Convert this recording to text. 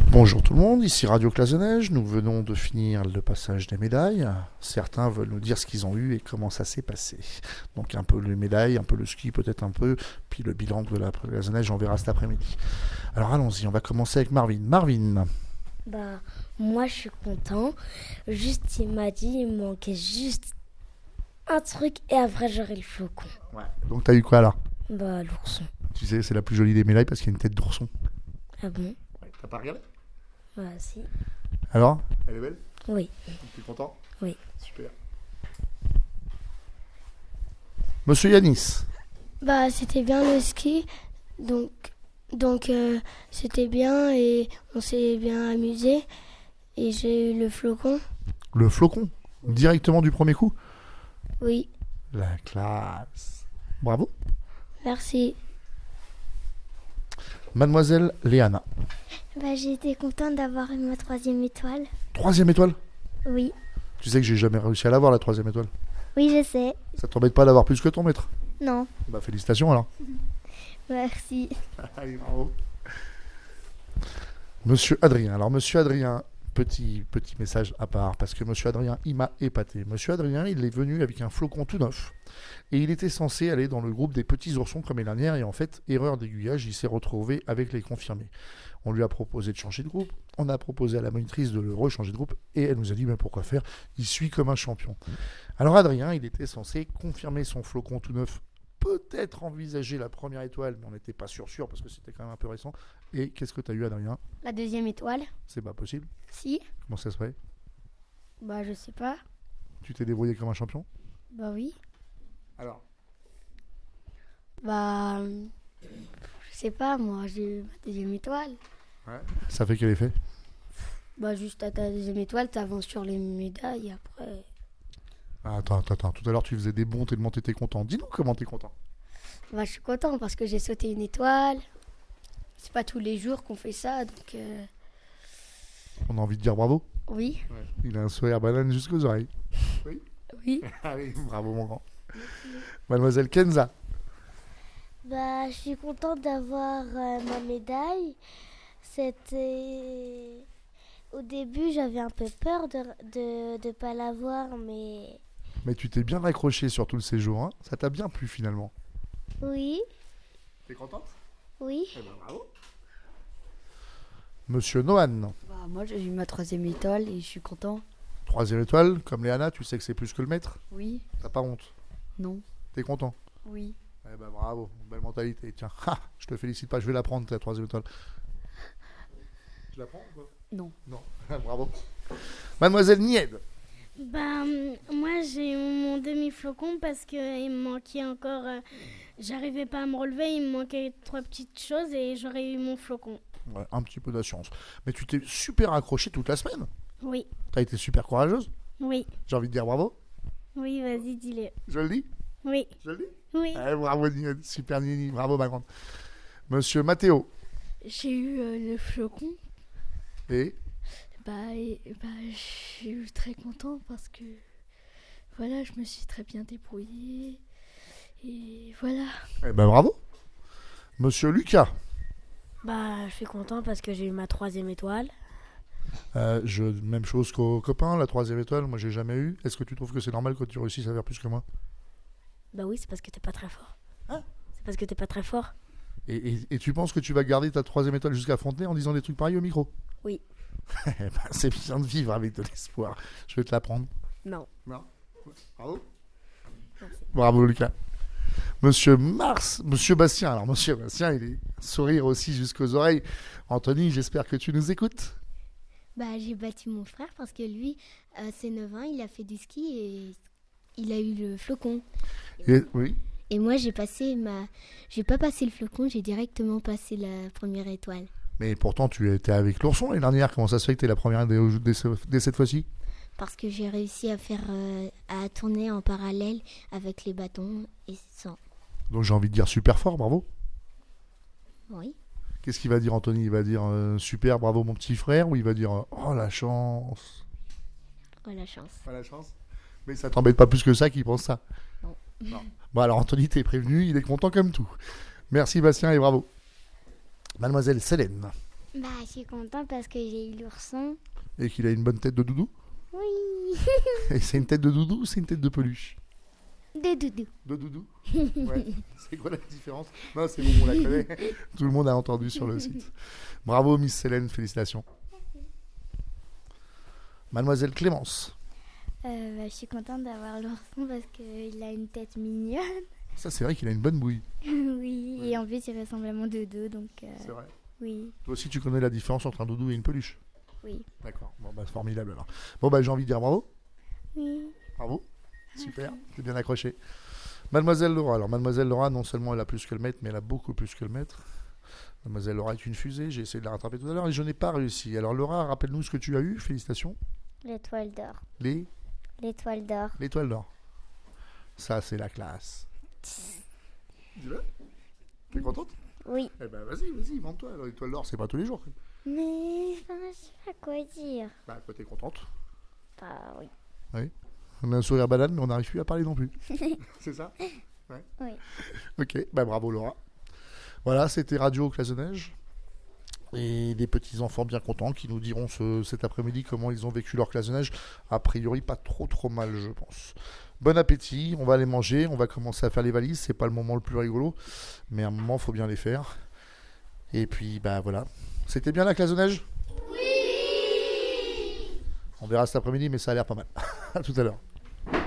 Bonjour tout le monde, ici Radio Clazenège. Nous venons de finir le passage des médailles. Certains veulent nous dire ce qu'ils ont eu et comment ça s'est passé. Donc un peu les médailles, un peu le ski, peut-être un peu, puis le bilan de la Clazenège, on verra cet après-midi. Alors allons-y, on va commencer avec Marvin. Marvin. Moi je suis content. Juste il m'a dit, il me manquait juste un truc et après j'aurai le flocon. Ouais. Donc t'as eu quoi là? L'ourson. Tu sais, c'est la plus jolie des médailles parce qu'il y a une tête d'ourson. Ah bon? Ouais, t'as pas regardé? Si. Alors? Elle est belle? Oui. Tu es content? Oui. Super. Monsieur Yanis. C'était bien le ski, donc c'était bien et on s'est bien amusé et j'ai eu le flocon. Le flocon? Directement du premier coup? Oui. La classe. Bravo. Merci. Mademoiselle Léana. J'ai été contente d'avoir eu ma 3e étoile. 3e étoile? Oui. Tu sais que j'ai jamais réussi à l'avoir, la 3e étoile. Oui, je sais. Ça t'embête pas d'avoir plus que ton maître? Non. Félicitations alors. Merci. Allez, bravo. Monsieur Adrien. Alors Monsieur Adrien, petit message à part, parce que Monsieur Adrien, il m'a épaté. Monsieur Adrien, il est venu avec un flocon tout neuf. Et il était censé aller dans le groupe des petits oursons comme l'année dernière. Et en fait, erreur d'aiguillage, il s'est retrouvé avec les confirmés. On lui a proposé de changer de groupe. On a proposé à la monitrice de le rechanger de groupe. Et elle nous a dit, pourquoi faire? Il suit comme un champion. Alors Adrien, il était censé confirmer son flocon tout neuf. Peut-être envisager la première étoile, mais on n'était pas sûr parce que c'était quand même un peu récent. Et qu'est-ce que tu as eu, Adrien? La 2e étoile. C'est pas possible. Si. Comment ça se fait? Je sais pas. Tu t'es débrouillé comme un champion? Oui. Alors? Je sais pas, moi, j'ai eu ma 2e étoile. Ouais. Ça fait quel effet? Juste à ta 2e étoile, t'avances sur les médailles et après... Attends. Tout à l'heure, tu faisais des bons, tellement t'étais content. Dis-nous comment t'es content. Je suis content parce que j'ai sauté une étoile. C'est pas tous les jours qu'on fait ça, donc... On a envie de dire bravo? Oui. Ouais. Il a un sourire banane jusqu'aux oreilles. Oui? Oui. Allez, bravo mon grand. Mademoiselle Kenza. Je suis contente d'avoir ma médaille. C'était... Au début, j'avais un peu peur de pas l'avoir, mais... Mais tu t'es bien accroché sur tout le séjour, hein? Ça t'a bien plu finalement. Oui. T'es contente? Oui. Bravo. Monsieur Nohan. Moi, j'ai eu ma 3e étoile et je suis content. 3e étoile, comme Léana, tu sais que c'est plus que le maître? Oui. T'as pas honte? Non. T'es content? Oui. Bravo, belle mentalité. Tiens, je te félicite pas, je vais la prendre, ta 3e étoile. Tu la prends ou pas? Non. Non, bravo. Mademoiselle Nied. Moi j'ai eu mon demi-flocon parce qu'il me manquait encore... j'arrivais pas à me relever, il me manquait 3 petites choses et j'aurais eu mon flocon. Ouais, un petit peu d'assurance. Mais tu t'es super accroché toute la semaine. Oui. T'as été super courageuse. Oui. J'ai envie de dire bravo. Oui, vas-y, dis-le. Je le dis? Oui. Je le dis? Oui. Bravo Nied, super Nini, bravo ma grande. Monsieur Mathéo. J'ai eu le flocon. Et je suis très content parce que je me suis très bien débrouillée et voilà. Bravo. Monsieur Lucas. Je suis content parce que j'ai eu ma 3e étoile. Même chose qu'aux copains, la 3e étoile, moi j'ai jamais eu. Est-ce que tu trouves que c'est normal que tu réussisses à faire plus que moi? Oui, c'est parce que t'es pas très fort. Hein? C'est parce que t'es pas très fort. Et tu penses que tu vas garder ta 3e étoile jusqu'à Fontenay en disant des trucs pareils au micro? Oui. C'est bien de vivre avec de l'espoir. Je vais te la prendre. Non. Bravo. Merci. Bravo Lucas. Monsieur Bastien. Alors Monsieur Bastien, il est sourire aussi jusqu'aux oreilles. Anthony, j'espère que tu nous écoutes. J'ai battu mon frère parce que lui, à ses 9 ans, il a fait du ski et il a eu le flocon. Oui. Et moi, j'ai pas passé le flocon, j'ai directement passé la première étoile. Mais pourtant, tu étais avec l'ourson l'année dernière. Comment ça se fait que tu es la première dès cette fois-ci? Parce que j'ai réussi à tourner en parallèle avec les bâtons et sans. Donc j'ai envie de dire super fort, bravo. Oui. Qu'est-ce qu'il va dire Anthony? Il va dire super, bravo mon petit frère, ou il va dire oh la chance? Oh la chance. Oh la chance. Mais ça t'embête pas plus que ça qu'il pense ça? Non. Bon alors Anthony, t'es prévenu, il est content comme tout. Merci Bastien et bravo. Mademoiselle Célène. Bah, je suis contente parce que j'ai eu l'ourson. Et qu'il a une bonne tête de doudou? Oui. Et c'est une tête de doudou ou c'est une tête de peluche? De doudou. De doudou? Ouais. C'est quoi la différence? Non, c'est bon, on la connaît. Tout le monde a entendu sur le site. Bravo, Miss Célène, félicitations. Mademoiselle Clémence. Je suis contente d'avoir l'ourson parce qu'il a une tête mignonne. Ça, c'est vrai qu'il a une bonne bouille. Oui, et en plus, il ressemble à mon doudou, donc C'est vrai. oui, Toi aussi, tu connais la différence entre un doudou et une peluche? oui. D'accord. Bon, bah, formidable alors. Bon, bah, j'ai envie de dire bravo. Oui. Bravo. Super. T'es bien accroché. Mademoiselle Laura. Alors, Mademoiselle Laura, non seulement elle a plus que le maître, mais elle a beaucoup plus que le maître. Mademoiselle Laura est une fusée. J'ai essayé de la rattraper tout à l'heure et je n'ai pas réussi. Alors, Laura, rappelle-nous ce que tu as eu. Félicitations. L'étoile d'or. L'étoile d'or. Ça, c'est la classe. Dis-le. T'es contente? Oui. Eh ben, vas-y, vends-toi. Alors, l'étoile d'or, c'est pas tous les jours. Mais je sais pas quoi dire. Bah, toi, t'es contente. Bah oui. Oui. On a un sourire banal, mais on n'arrive plus à parler non plus. C'est ça? Ouais. Oui. Ok, bah bravo Laura. Voilà, c'était Radio Classe de Neige. Et des petits enfants bien contents qui nous diront cet après-midi comment ils ont vécu leur classe de neige. A priori, pas trop mal, je pense. Bon appétit, on va aller manger, on va commencer à faire les valises. C'est pas le moment le plus rigolo, mais à un moment, il faut bien les faire. Et puis, bah voilà. C'était bien la classe de neige? Oui. On verra cet après-midi, mais ça a l'air pas mal. À tout à l'heure.